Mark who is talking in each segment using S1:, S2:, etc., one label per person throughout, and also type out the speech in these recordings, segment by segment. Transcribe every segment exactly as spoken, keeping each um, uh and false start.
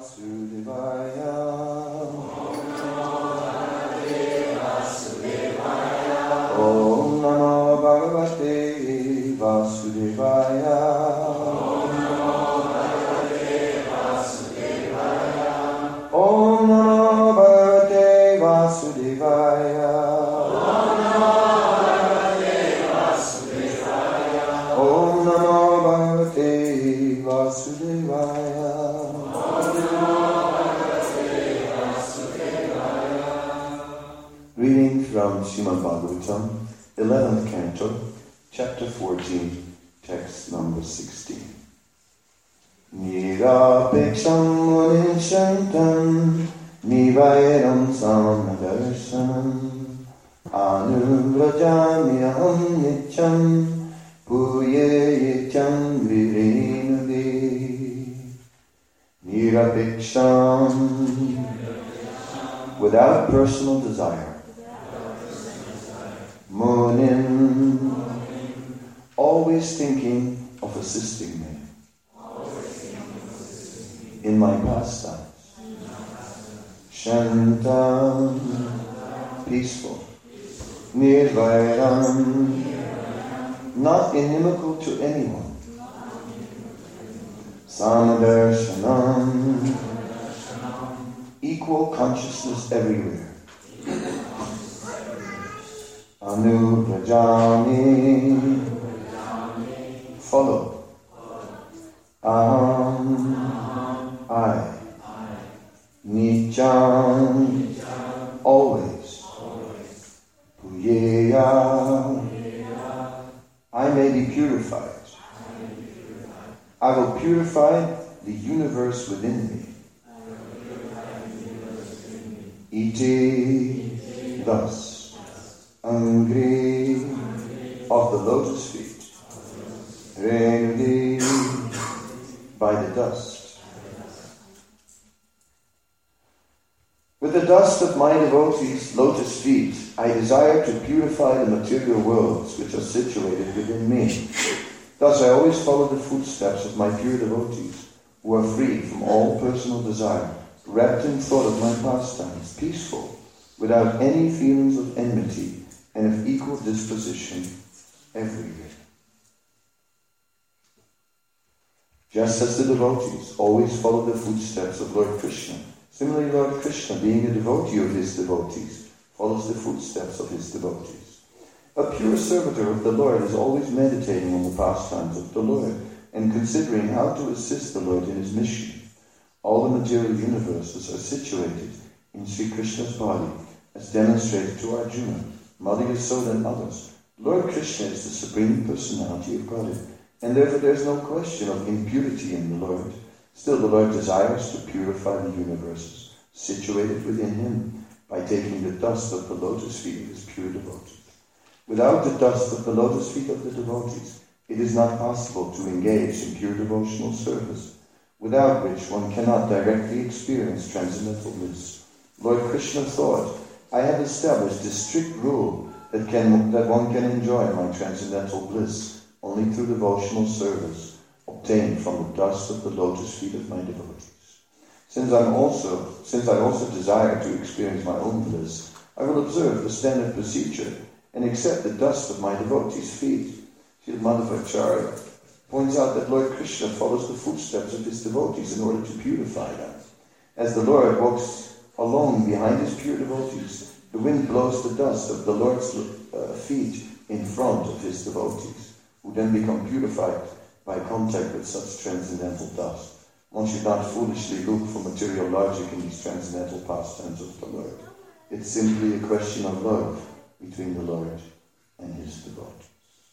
S1: Vasudevaya. Om Namo Bhagavate Vasudevaya. Om Namo Bhagavate Vasudevaya. Om Namo Bhagavate Vasudevaya. Reading from Srimad Bhagavatam, eleventh Canto, Chapter fourteen, Text number sixteen. Nirapeksham munim shantam nivairam samadarshanam anuvrajamyaham nityam puye yityam virenude. Nirapeksham, without personal desire. Munim, always thinking of assisting me in my pastimes. Shantam, peaceful. Nirvairam, not inimical to anyone. Samadarshanam, equal consciousness everywhere. Anuvrajami, follow. Aham, I. Nityam, always. Puyeya, I may be purified. I will purify the universe within me. Iti, thus. Angri, of the lotus feet. Renudi, by the dust. With the dust of my devotees' lotus feet, I desire to purify the material worlds which are situated within me. Thus I always follow the footsteps of my pure devotees, who are free from all personal desire, wrapped in thought of my pastimes, peaceful, without any feelings of enmity, and of equal disposition everywhere. Just as the devotees always follow the footsteps of Lord Krishna, similarly Lord Krishna, being a devotee of his devotees, follows the footsteps of his devotees. A pure servitor of the Lord is always meditating on the pastimes of the Lord and considering how to assist the Lord in his mission. All the material universes are situated in Sri Krishna's body, as demonstrated to Arjuna, Mother Yasoda and others. Lord Krishna is the Supreme Personality of Godhead, and therefore there is no question of impurity in the Lord. Still, the Lord desires to purify the universes situated within him by taking the dust of the lotus feet of his pure devotees. Without the dust of the lotus feet of the devotees, it is not possible to engage in pure devotional service, without which one cannot directly experience transcendental bliss. Lord Krishna thought, I have established a strict rule that can that one can enjoy my transcendental bliss only through devotional service obtained from the dust of the lotus feet of my devotees. Since I'm also since I also desire to experience my own bliss, I will observe the standard procedure and accept the dust of my devotees' feet. Srila Madhvacharya points out that Lord Krishna follows the footsteps of his devotees in order to purify them. As the Lord walks along behind his pure devotees, the wind blows the dust of the Lord's uh, feet in front of his devotees, who then become purified by contact with such transcendental dust. One should not foolishly look for material logic in these transcendental pastimes of the Lord. It's simply a question of love between the Lord and his devotees.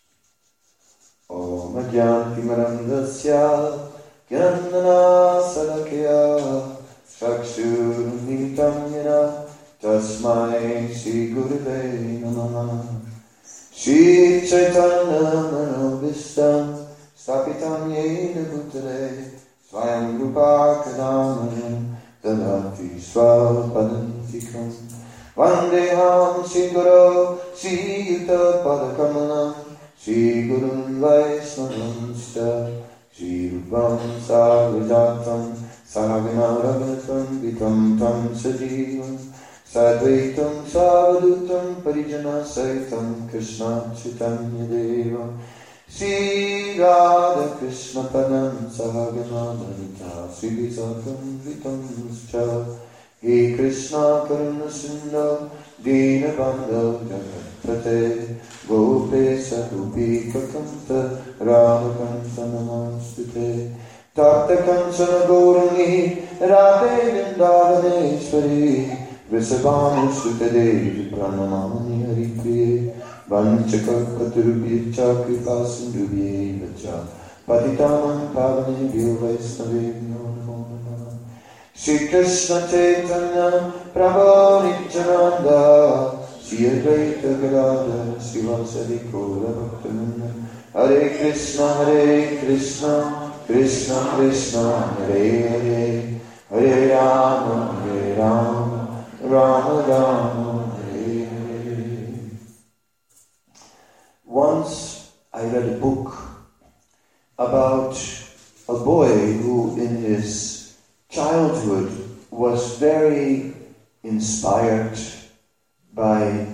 S1: Om Ajnana Timirandasya Jnana Salakya Chakshurmilitam Yena Tasmai Shri Gurave Namaha. Shri Chaitanya Manobhistam Stapitam Yena Bhutale Swayam Rupa Kadamanam Dadati Swapadantikam Vandeham Shri Guru Shri Yuta Padakamalam Shri Gurun Vaisnavam Shri Rupam Sarvajatam Sahagana Raghunatam Vitam Tam Sajivam Sadvaitam Savadutam Parijana Saitam Krishna Chaitanya Deva Sri Radha Krishna Padam Sahagana Lalita Sri Visakham Vitam Scha He Krishna Karuna Sindhu Dina Bandha Jagatpate Gopesa Gopika Kanta Radhakanta Namastute Tapta Kansana Gaurani Radhe Vrindavaneshwari Vrisabhanu Sute Devi Pranamani Haripriye Vanchakalpaturubhyacha Kripa Sindhubhye Vacha Patitamam Pavane Vyo Vaisnave Namo Namah Shri Krishna Chaitanya Prabhu Nityananda Shri Advaita Gadadhara Srivasadi Gaura Bhaktivinoda Hare Krishna Hare Krishna Krishna Krishna Hare Hare Hare Rama Hare Rama Rama Rama Hare Hare. Once I read a book about a boy who in his childhood was very inspired by,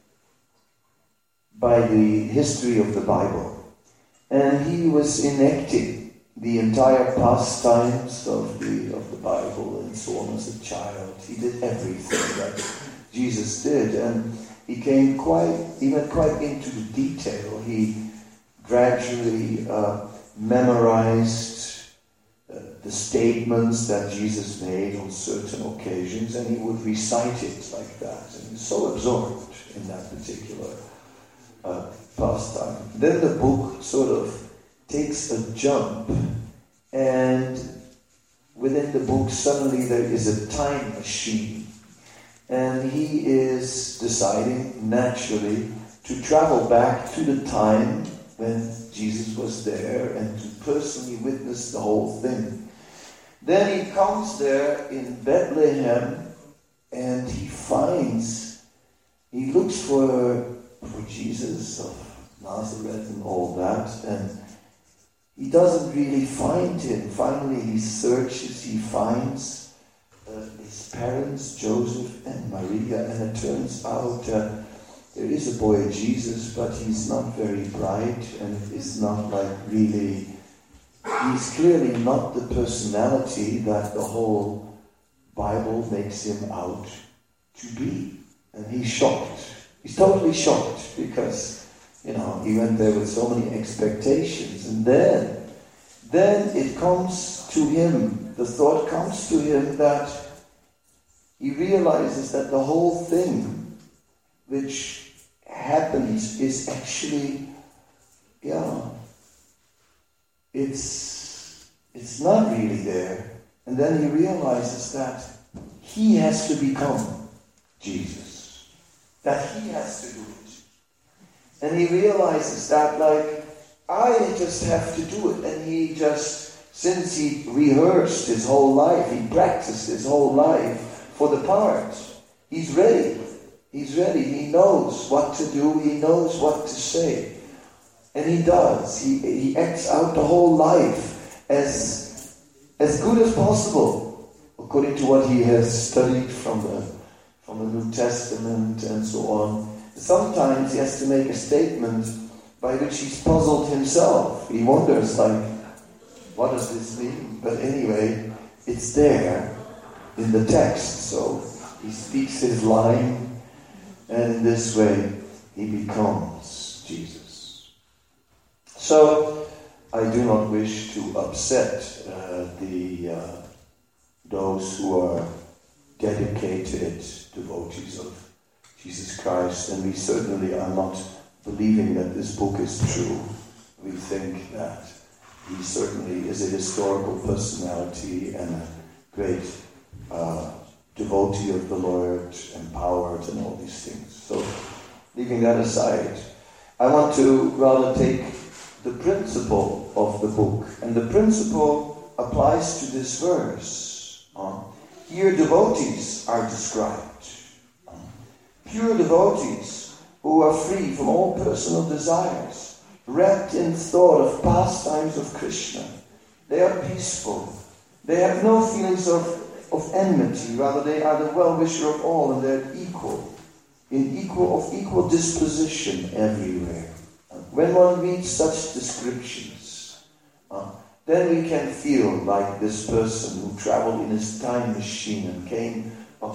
S1: by the history of the Bible, and he was enacting the entire pastimes of the of the Bible and so on as a child. He did everything that Jesus did, and he came quite he went quite into the detail. He gradually uh, memorized uh, the statements that Jesus made on certain occasions, and he would recite it like that. And he was so absorbed in that particular uh, pastime. Then the book sort of takes a jump, and within the book suddenly there is a time machine, and he is deciding naturally to travel back to the time when Jesus was there and to personally witness the whole thing. Then he comes there in Bethlehem, and he finds, he looks for, for Jesus of Nazareth and all that, and he doesn't really find him. Finally, he searches, he finds uh, his parents, Joseph and Maria, and it turns out uh, there is a boy, Jesus, but he's not very bright, and is not like really, he's clearly not the personality that the whole Bible makes him out to be. And he's shocked. He's totally shocked because, you know, he went there with so many expectations, and then, then it comes to him, the thought comes to him that he realizes that the whole thing which happens is actually, yeah, it's, it's not really there. And then he realizes that he has to become Jesus, that he has to do it. And he realizes that, like, I just have to do it. And he just, since he rehearsed his whole life, he practiced his whole life for the part, he's ready. He's ready. He knows what to do. He knows what to say. And he does. He, he acts out the whole life as, as good as possible, according to what he has studied from the, from the New Testament and so on. Sometimes he has to make a statement by which he's puzzled himself. He wonders, like, what does this mean? But anyway, it's there in the text. So he speaks his line, and in this way he becomes Jesus. So I do not wish to upset uh, the uh, those who are dedicated devotees of Jesus Christ, and we certainly are not believing that this book is true. We think that he certainly is a historical personality and a great uh, devotee of the Lord, empowered and all these things. So, leaving that aside, I want to rather take the principle of the book, and the principle applies to this verse. Uh, here devotees are described. Pure devotees who are free from all personal desires, wrapped in thought of pastimes of Krishna. They are peaceful. They have no feelings of, of enmity, rather they are the well-wisher of all, and they're equal, in equal of equal disposition everywhere. When one reads such descriptions, uh, then we can feel like this person who traveled in his time machine and came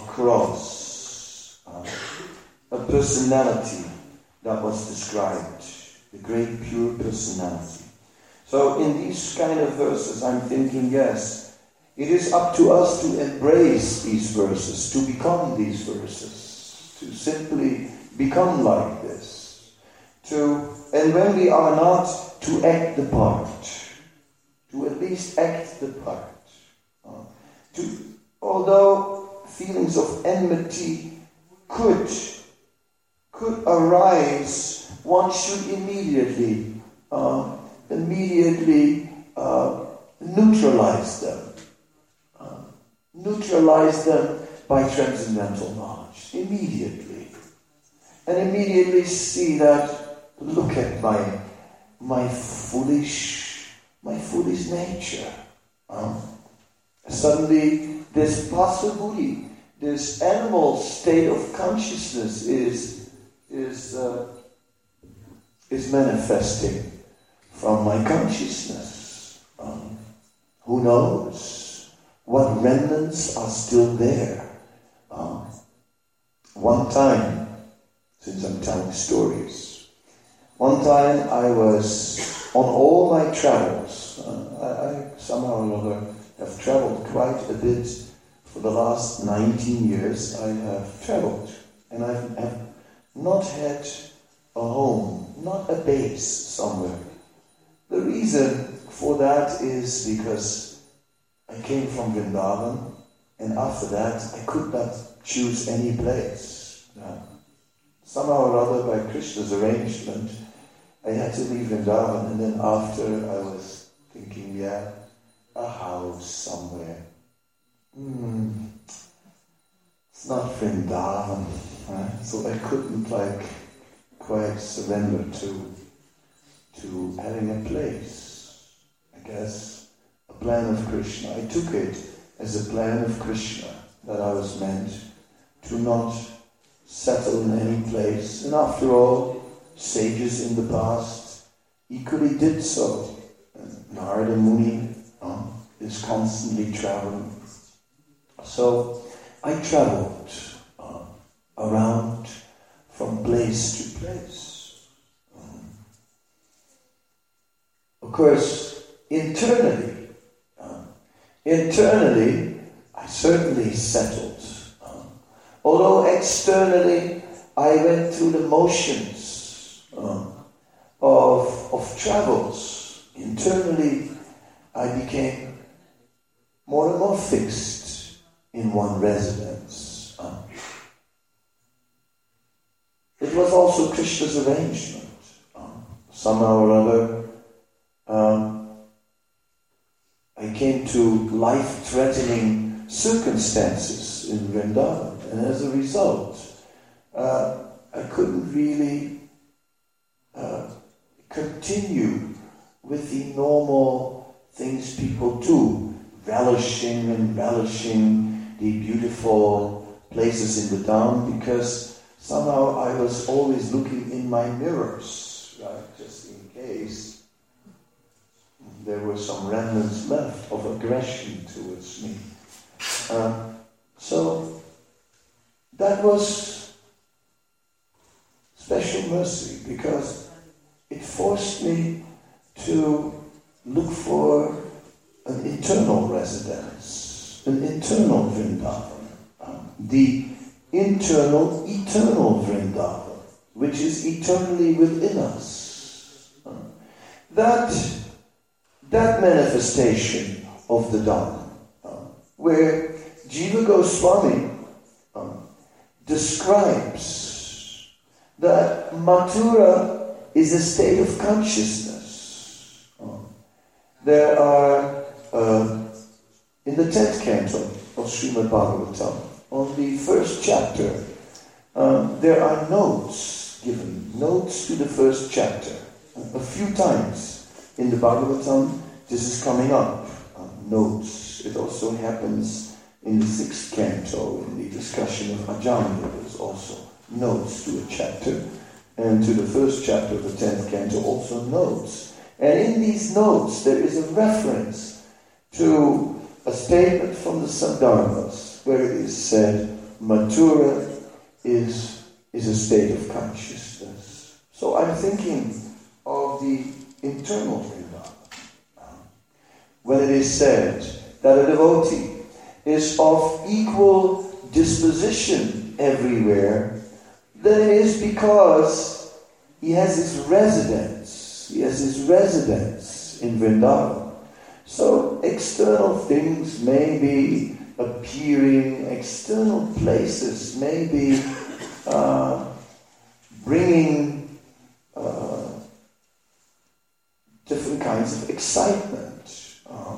S1: across uh, a personality that was described, the great pure personality. So in these kind of verses, I'm thinking, yes, it is up to us to embrace these verses, to become these verses, to simply become like this. To, and when we are not, to act the part, to at least act the part. Uh, to, although feelings of enmity could, could arise, one should immediately, uh, immediately uh, neutralize them. Uh, neutralize them by transcendental knowledge, immediately. And immediately see that, look at my, my foolish, my foolish nature. Uh, suddenly, this pasaburi, this animal state of consciousness is, is, uh, is manifesting from my consciousness. Um, who knows what remnants are still there? Um, one time, since I'm telling stories, one time I was on all my travels. Uh, I, I somehow or other have traveled quite a bit. For the last nineteen years I have traveled, and I have not had a home, not a base somewhere. The reason for that is because I came from Vrindavan, and after that I could not choose any place. Uh, somehow or other, by Krishna's arrangement, I had to leave Vrindavan, and then after I was thinking, yeah, a house somewhere. Hmm, it's not Vrindavan, right? So I couldn't like quite surrender to to having a place. I guess a plan of Krishna. I took it as a plan of Krishna that I was meant to not settle in any place. And after all, sages in the past equally did so. And Narada Muni uh, is constantly traveling. So I traveled uh, around from place to place. Um, of course, internally, uh, internally, I certainly settled. Uh, although externally, I went through the motions uh, of of travels. Internally, I became more and more fixed in one residence. Uh, it was also Krishna's arrangement. Uh, somehow or other, um, I came to life-threatening circumstances in Vrindavan, and as a result, uh, I couldn't really uh, continue with the normal things people do, relishing and relishing the beautiful places in the town, because somehow I was always looking in my mirrors, right, just in case there were some remnants left of aggression towards me. Uh, so that was special mercy, because it forced me to look for an internal residence, an internal Vrindavan, um, the internal, eternal Vrindavan, which is eternally within us. Um, that, that manifestation of the Dhamma, um, where Jiva Goswami um, describes that Mathura is a state of consciousness. Um, there are Uh, in the tenth canto of Srimad Bhagavatam, on the first chapter, um, there are notes given, notes to the first chapter. A few times in the Bhagavatam, this is coming up, uh, notes. It also happens in the sixth canto, in the discussion of Ajamila. There's also notes to a chapter, and to the first chapter of the tenth canto also notes. And in these notes there is a reference to a statement from the Sandarbhas, where it is said, Mathura is, is a state of consciousness. So I'm thinking of the internal Vrindavan. When it is said that a devotee is of equal disposition everywhere, then it is because he has his residence. He has his residence in Vrindavan. So external things may be appearing, external places may be uh, bringing uh, different kinds of excitement. Uh,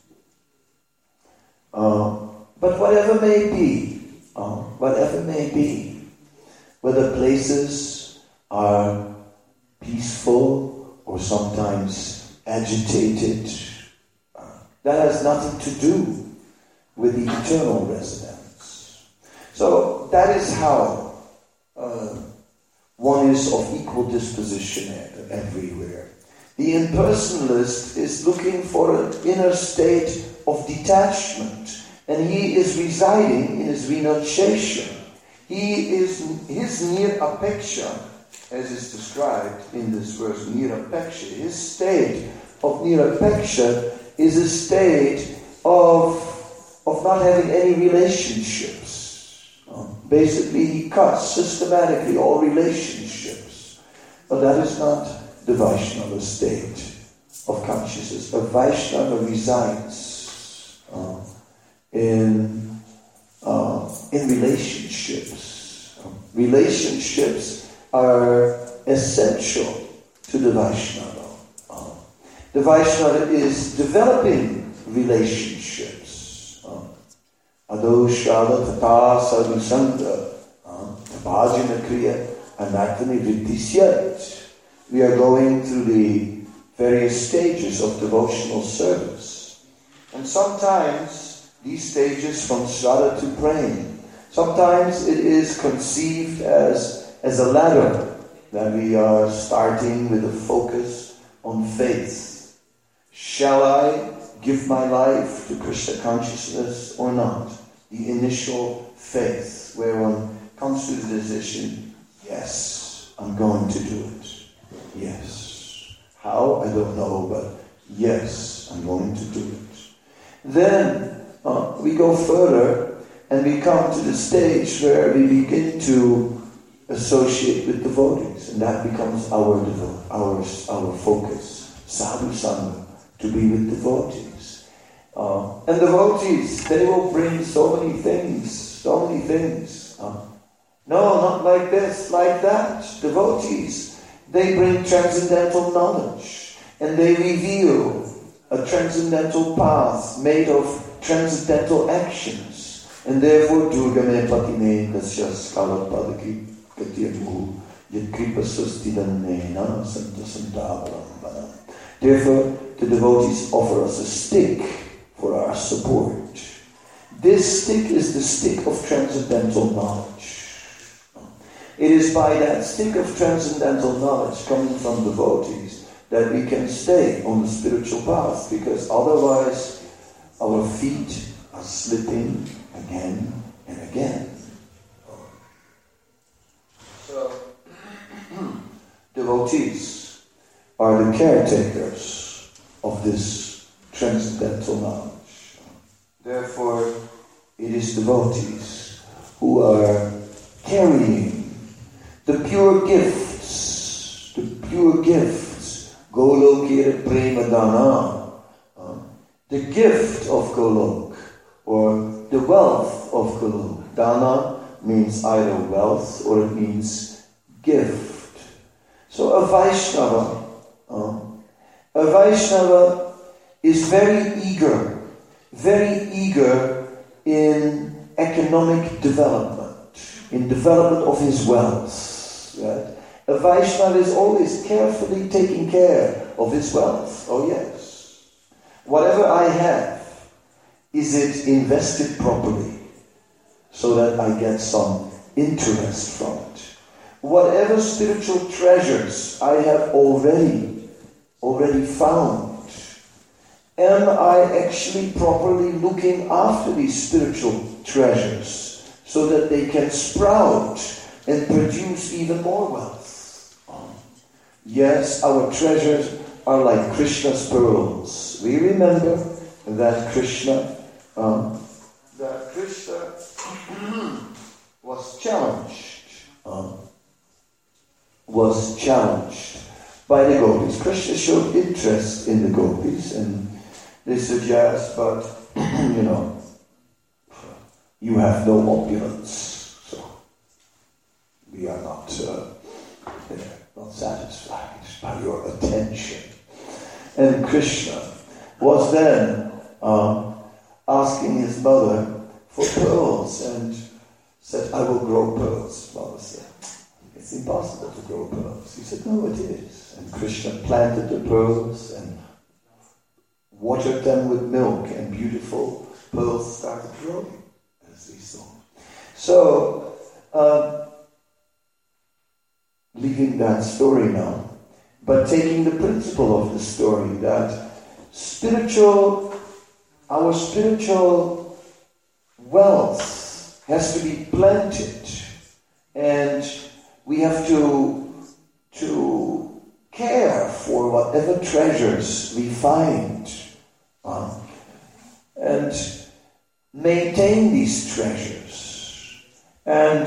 S1: uh, but whatever may be, uh, whatever may be, whether places are peaceful or sometimes agitated, uh, that has nothing to do with the eternal residence. So that is how uh, one is of equal disposition everywhere. The impersonalist is looking for an inner state of detachment, and he is residing in his renunciation. He is his nirapeksha, as is described in this verse, nirapeksha. His state of nirapeksha is a state of of not having any relationships. Um, basically, he cuts systematically all relationships. But that is not the Vaishnava state of consciousness. A Vaishnava resides uh, in uh, in relationships. Um, relationships are essential to the Vaishnava. Uh, the Vaishnava is developing relationships. Adoshala tata sadhusanga bhajana kriya anatani vidhisyat. We are going through the various stages of devotional service. And sometimes these stages from Shraddha to praying, sometimes it is conceived as, as a ladder, that we are starting with a focus on faith. Shall I give my life to Krishna consciousness or not? The initial faith, where one comes to the decision, yes, I'm going to do it. Yes. How? I don't know, but yes, I'm going to do it. Then uh, we go further and we come to the stage where we begin to associate with devotees, and that becomes our devo- our, our focus. Sadhu Sangha, to be with devotees. Uh, and devotees, they will bring so many things, so many things. Uh, no, not like this, like that. Devotees, they bring transcendental knowledge, and they reveal a transcendental path made of transcendental actions. And therefore, Durgame Patine Dasyas Kalapadaki Katyamu Yadkripa Sustidanena Santa Santavalambanam. Therefore, the devotees offer us a stick for our support. This stick is the stick of transcendental knowledge. It is by that stick of transcendental knowledge coming from devotees that we can stay on the spiritual path, because otherwise our feet are slipping again and again. So, devotees are the caretakers of this transcendental knowledge. Therefore, it is devotees who are carrying the pure gifts, the pure gifts, Golokira Premadana, uh, the gift of Golok, or the wealth of Golok. Dana means either wealth or it means gift. So a Vaishnava, uh, a Vaishnava is very eager, very eager in economic development, in development of his wealth. Right? A Vaishnava is always carefully taking care of his wealth. Oh yes. Whatever I have Is it invested properly so that I get some interest from it? Whatever spiritual treasures I have already, already found, am I actually properly looking after these spiritual treasures so that they can sprout and produce even more wealth? Yes, our treasures are like Krishna's pearls. We remember that Krishna, um, that Krishna was challenged, um, was challenged by the gopis. Krishna showed interest in the gopis, and they suggest, but you know, you have no opulence, so we are not, uh, not satisfied by your attention. And Krishna was then um, asking his mother for pearls, and said, I will grow pearls. Mother said, it's impossible to grow pearls. He said, no, it is. And Krishna planted the pearls and watered them with milk, and beautiful pearls started growing, as we saw. So, um, leaving that story now, but taking the principle of the story that spiritual, our spiritual wealth has to be planted, and we have to, to care for whatever treasures we find, uh, and maintain these treasures, and,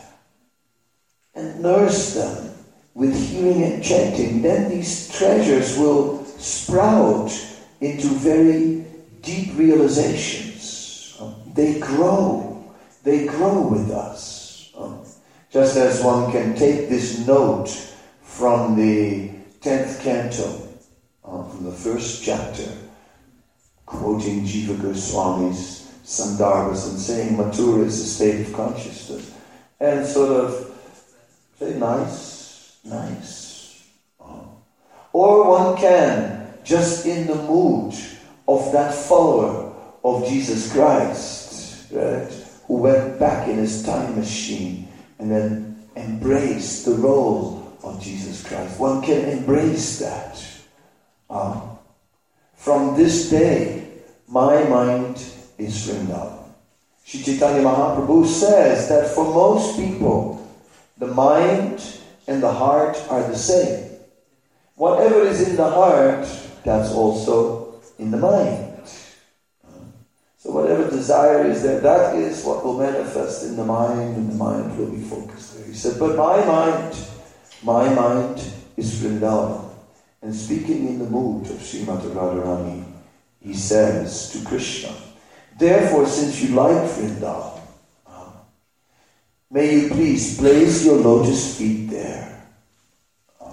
S1: and nurse them with healing and chanting. Then these treasures will sprout into very deep realizations. Um, they grow. They grow with us. Um, just as one can take this note from the tenth canto, uh, from the first chapter, quoting Jiva Goswami's Sandarbhas and saying Mathura is a state of consciousness, and sort of say, nice, nice. Oh. Or one can, just in the mood of that follower of Jesus Christ, right, who went back in his time machine and then embraced the role of Jesus Christ. One can embrace that. Um, from this day, my mind is Vrindavan. Sri Chaitanya Mahaprabhu says that for most people, the mind and the heart are the same. Whatever is in the heart, that's also in the mind. So whatever desire is there, that is what will manifest in the mind, and the mind will be focused there. He said, but my mind, my mind is Vrindavan. And speaking in the mood of Srimati Radharani, he says to Krishna, therefore, since you like Vrindavan, uh, may you please place your lotus feet there. Uh,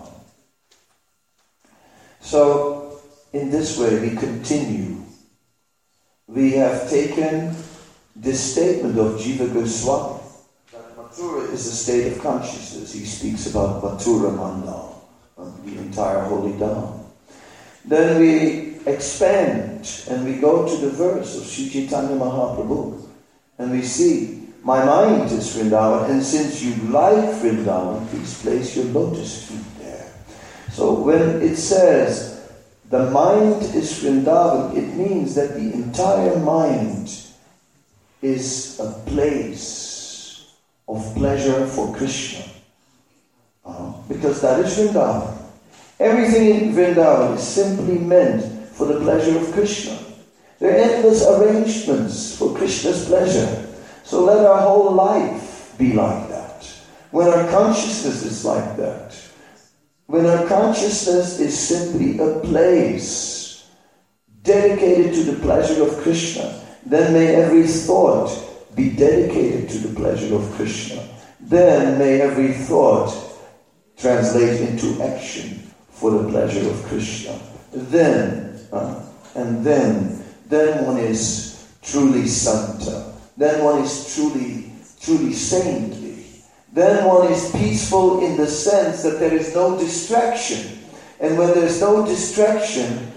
S1: so, in this way, we continue. We have taken this statement of Jiva Goswami, that Mathura is a state of consciousness. He speaks about Mathura Mandal, the entire holy Dham. Then we expand and we go to the verse of Sri Chaitanya Mahaprabhu, and we see, my mind is Vrindavan, and since you like Vrindavan, please place your lotus feet there. So when it says the mind is Vrindavan, it means that the entire mind is a place of pleasure for Krishna. Uh, because that is Vrindavan. Everything in Vrindavan is simply meant for the pleasure of Krishna. There are endless arrangements for Krishna's pleasure. So let our whole life be like that. When our consciousness is like that, when our consciousness is simply a place dedicated to the pleasure of Krishna, then may every thought be dedicated to the pleasure of Krishna. Then may every thought translate into action for the pleasure of Krishna. Then, uh, and then, then one is truly Santa. Then one is truly, truly saintly. Then one is peaceful in the sense that there is no distraction. And when there is no distraction,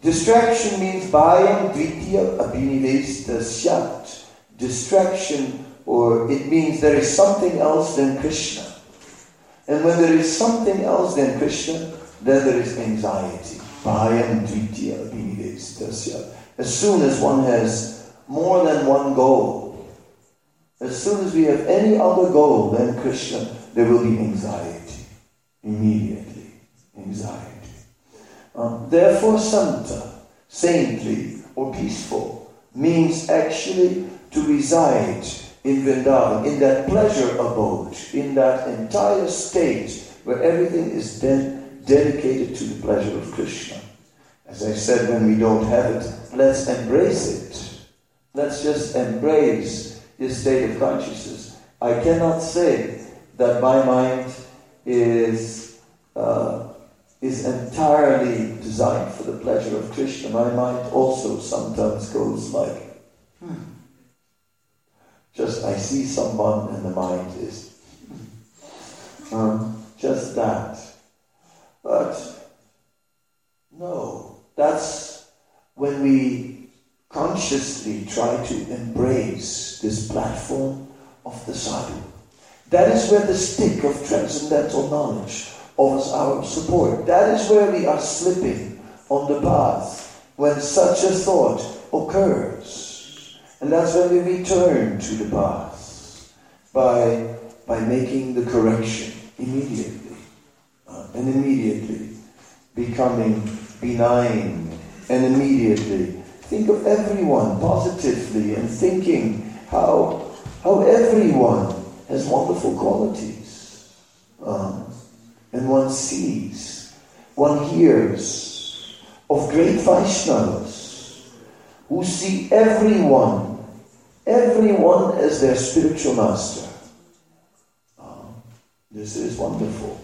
S1: Distraction means bhayam dvitiya abhinivesta syat. Distraction, or it means there is something else than Krishna. And when there is something else than Krishna, then there is anxiety. Bhayam dvitiya abhinivesta syat. As soon as one has more than one goal, as soon as we have any other goal than Krishna, there will be anxiety. Immediately, anxiety. Um, therefore, santa, saintly or peaceful, means actually to reside in Vrindavan, in that pleasure abode, in that entire state where everything is de- dedicated to the pleasure of Krishna. As I said, when we don't have it, let's embrace it. Let's just embrace this state of consciousness. I cannot say that my mind is uh, is entirely designed for the pleasure of Krishna. My mind also sometimes goes like, hmm. Just I see someone and the mind is hmm. um, just that. But no, that's when we consciously try to embrace this platform of the sadhu. That is where the stick of transcendental knowledge offers our support. That is where we are slipping on the path when such a thought occurs. And that's when we return to the path by, by making the correction immediately. Uh, and immediately becoming benign, and immediately think of everyone positively and thinking how, how everyone has wonderful qualities. Um, and one sees, one hears of great Vaishnavas who see everyone, everyone as their spiritual master. Um, this is wonderful.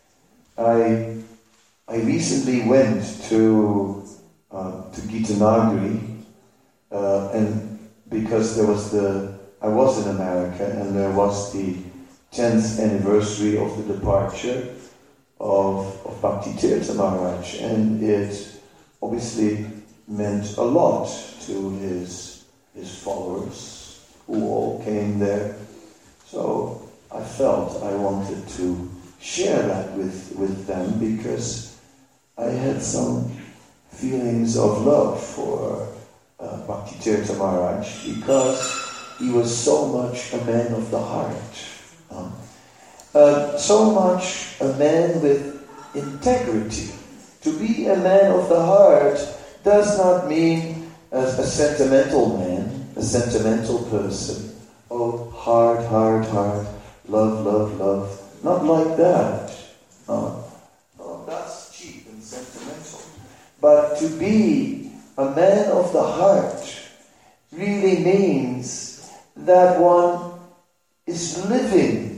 S1: I I recently went to uh, to Gitanagari, uh, and because there was the I was in America and there was the tenth anniversary of the departure of, of Bhakti Tirtha Maharaj, and it obviously meant a lot to his his followers who all came there. So I felt I wanted to share that with, with them because I had some feelings of love for uh, Bhakti Tirtha Maharaj because he was so much a man of the heart. Um, uh, so much a man with integrity. To be a man of the heart does not mean as a sentimental man, a sentimental person. Oh, heart, heart, heart, love, love, love. Not like that. Uh, no, that's cheap and sentimental. But to be a man of the heart really means that one is living,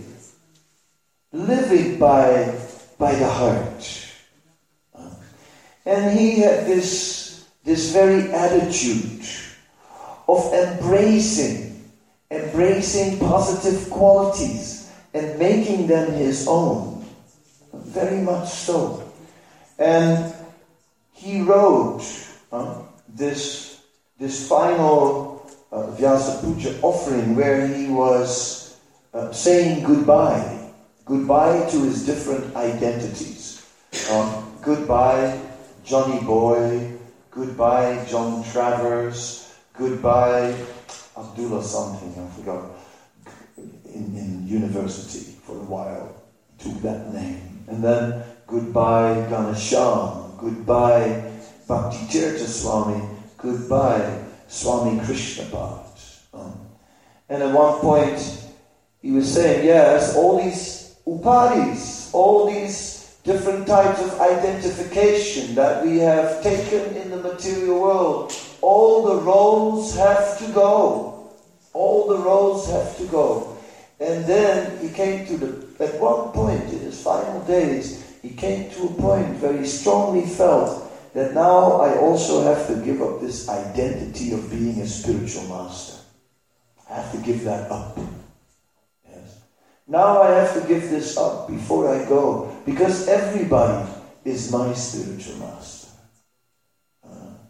S1: living by, by the heart. Uh, and he had this, this very attitude of embracing, embracing positive qualities and making them his own. Very much so. And he wrote uh, this, this final uh, Vyasa Puja offering where he was uh, saying goodbye. Goodbye to his different identities. Uh, goodbye, Johnny Boy. Goodbye, John Travers. Goodbye, Abdullah something, I forgot. In, in university for a while, took that name. And then goodbye Ganesham, goodbye Bhakti Tirtha Swami, goodbye Swami Krishnapad. Um, and at one point he was saying, yes, all these upadis, all these different types of identification that we have taken in the material world, all the roles have to go. All the roles have to go. And then he came to the, at one point in his final days, he came to a point very strongly felt that now I also have to give up this identity of being a spiritual master. I have to give that up. Yes. Now I have to give this up before I go, because everybody is my spiritual master. Uh,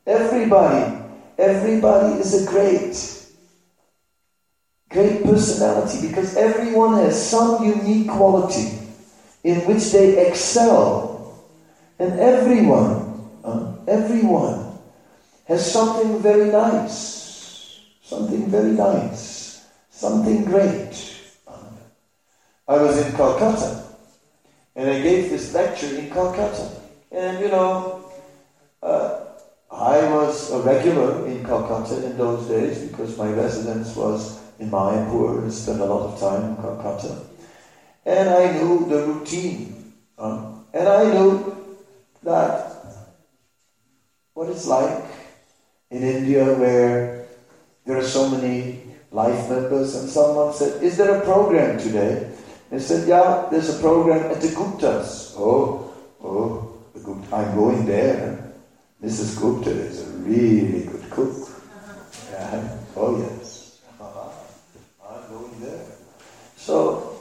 S1: Everybody, everybody is a great, great personality, because everyone has some unique quality in which they excel. And everyone, uh, everyone has something very nice, something very nice, something great. I was in Calcutta, and I gave this lecture in Calcutta. And you know, uh, I was a regular in Calcutta in those days because my residence was in Mayapur and spent a lot of time in Calcutta. And I knew the routine. Um, and I knew that what it's like in India, where there are so many life members, and someone said, "Is there a program today?" I said, "Yeah, there's a program at the Guptas." "Oh, oh, the Gupta, I'm going there. Missus Gupta is a really good cook." Yeah. "Oh yes, I'm going there." So,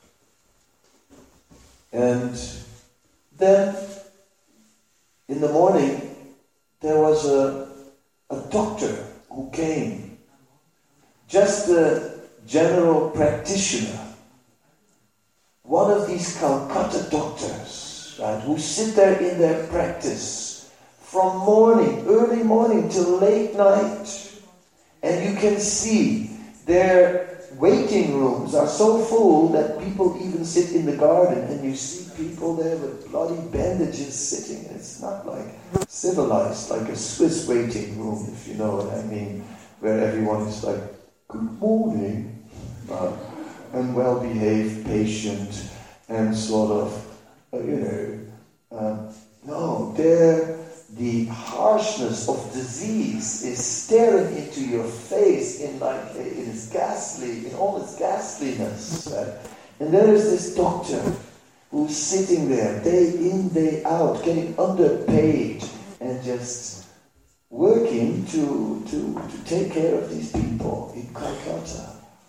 S1: and then in the morning there was a a doctor who came, just a general practitioner. One of these Calcutta doctors, right, who sit there in their practice from morning, early morning till late night. And you can see their waiting rooms are so full that people even sit in the garden, and you see people there with bloody bandages sitting. It's not like civilized, like a Swiss waiting room, if you know what I mean, where everyone is like, "Good morning," uh, and well-behaved, patient, and sort of, uh, you know, um, no, there the harshness of disease is staring into your face in like in its ghastly, in all its ghastliness. Right? And there is this doctor who's sitting there day in, day out, getting underpaid and just working to to to take care of these people in Calcutta.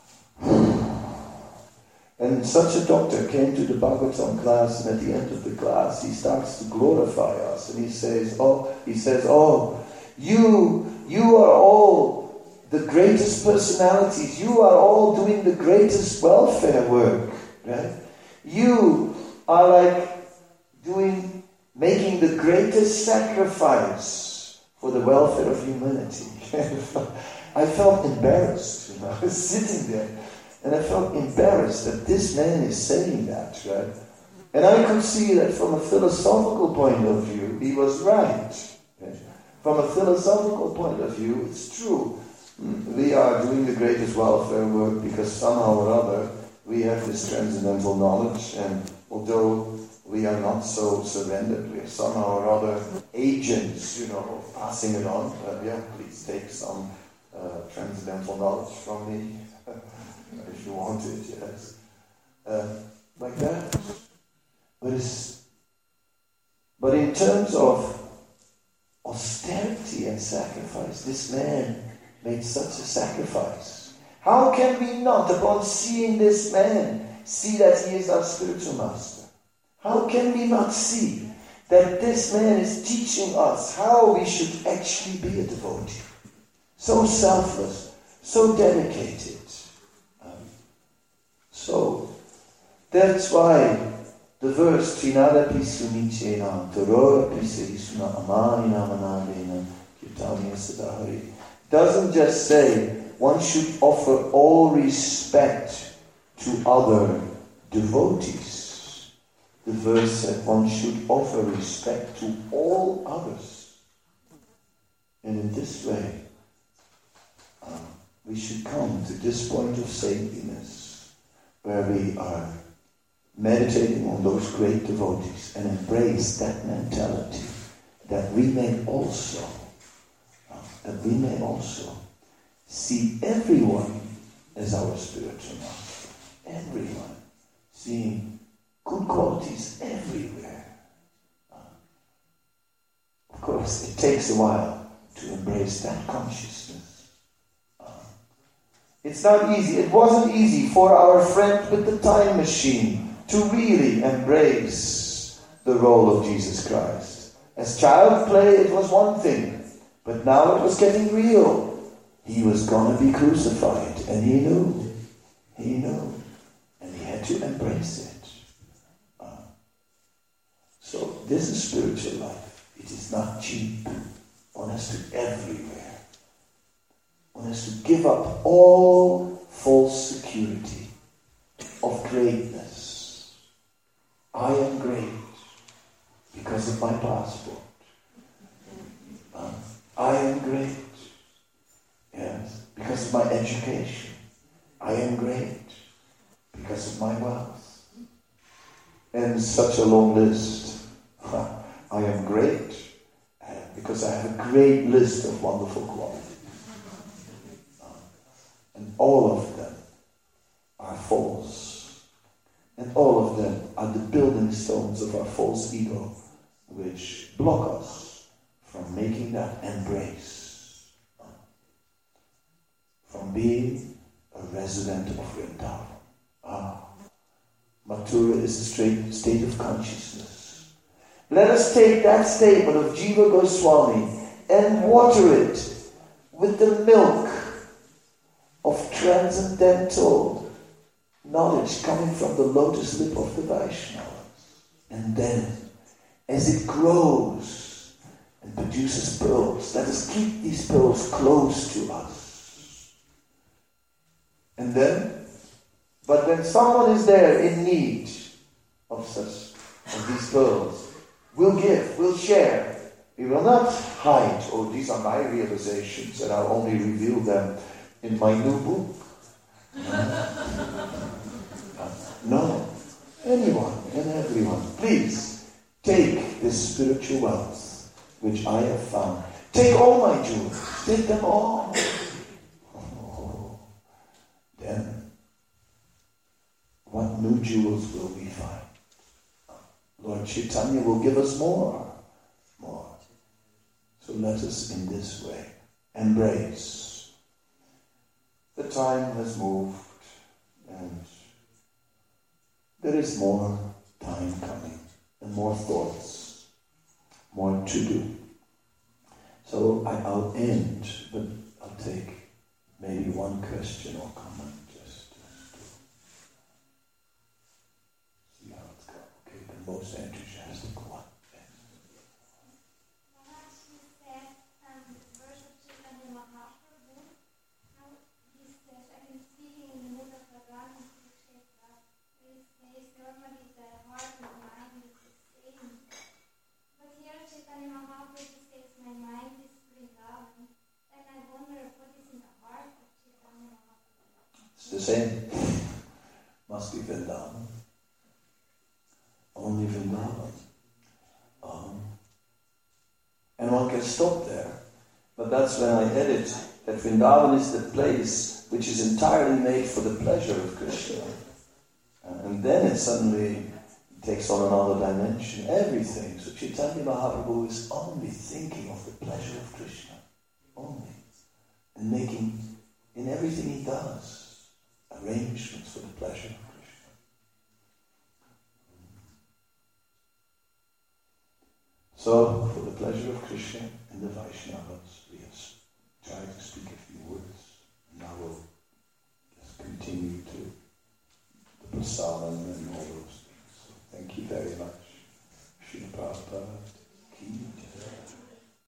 S1: And such a doctor came to the Bhagavatam class, and at the end of the class, he starts to glorify us, and he says, "Oh, he says, oh, you, you are all the greatest personalities. You are all doing the greatest welfare work, right? You are like doing, making the greatest sacrifice for the welfare of humanity." I felt embarrassed, you know. I was sitting there. And I felt embarrassed that this man is saying that, right? And I could see that from a philosophical point of view, he was right. Right? From a philosophical point of view, it's true. We are doing the greatest welfare work because somehow or other we have this transcendental knowledge, and although we are not so surrendered, we are somehow or other agents, you know, of passing it on. Uh, yeah, please take some uh, transcendental knowledge from me. If you want it, yes. Uh, like that. But, it's, but in terms of austerity and sacrifice, this man made such a sacrifice. How can we not, upon seeing this man, see that he is our spiritual master? How can we not see that this man is teaching us how we should actually be a devotee? So selfless, so dedicated. So, that's why the verse Trinada Pisunichena, Torora Pisarisuna Amanina Manadena, Kitanya Sadahari, doesn't just say one should offer all respect to other devotees. The verse said one should offer respect to all others. And in this way, uh, we should come to this point of saintliness, where we are meditating on those great devotees and embrace that mentality, that we may also, uh, that we may also see everyone as our spiritual master. Everyone. Seeing good qualities everywhere. Uh, of course, it takes a while to embrace that consciousness. It's not easy. It wasn't easy for our friend with the time machine to really embrace the role of Jesus Christ. As child play, it was one thing. But now it was getting real. He was going to be crucified, and he knew. He knew. And he had to embrace it. Uh, so this is spiritual life. It is not cheap. One has to everywhere. One has to give up all false security of greatness. I am great because of my passport. Uh, I am great, yes, because of my education. I am great because of my wealth. And such a long list. I am great because I have a great list of wonderful qualities. And all of them are false. And all of them are the building stones of our false ego, which block us from making that embrace. From being a resident of Vrindavan. Ah, Mathura is a straight state of consciousness. Let us take that statement of Jiva Goswami and water it with the milk of transcendental knowledge coming from the lotus lip of the Vaishnavas. And then, as it grows and produces pearls, let us keep these pearls close to us. And then, but when someone is there in need of such, of these pearls, we'll give, we'll share. We will not hide, oh, these are my realizations and I'll only reveal them in my new book. No. Anyone and everyone, please take this spiritual wealth which I have found. Take all my jewels. Take them all. Oh. Then, what new jewels will we find? Lord Chaitanya will give us more. More. So let us in this way embrace. The time has moved and there is more time coming and more thoughts, more to do. So I, I'll end, but I'll take maybe one question or comment just, just to see how it's going. Okay, the most enthusiastic one. It's the same. Must be Vrindavan. Only Vrindavan. Um, and one can stop there. But that's when I edit that Vrindavan is the place which is entirely made for the pleasure of Krishna. And then it suddenly takes on another dimension. Everything. So Chaitanya Mahaprabhu is only thinking of the pleasure of Krishna. Only. And making, in everything he does, arrangements for the pleasure of Krishna. So, for the pleasure of Krishna and the Vaishnavas, we have tried to speak of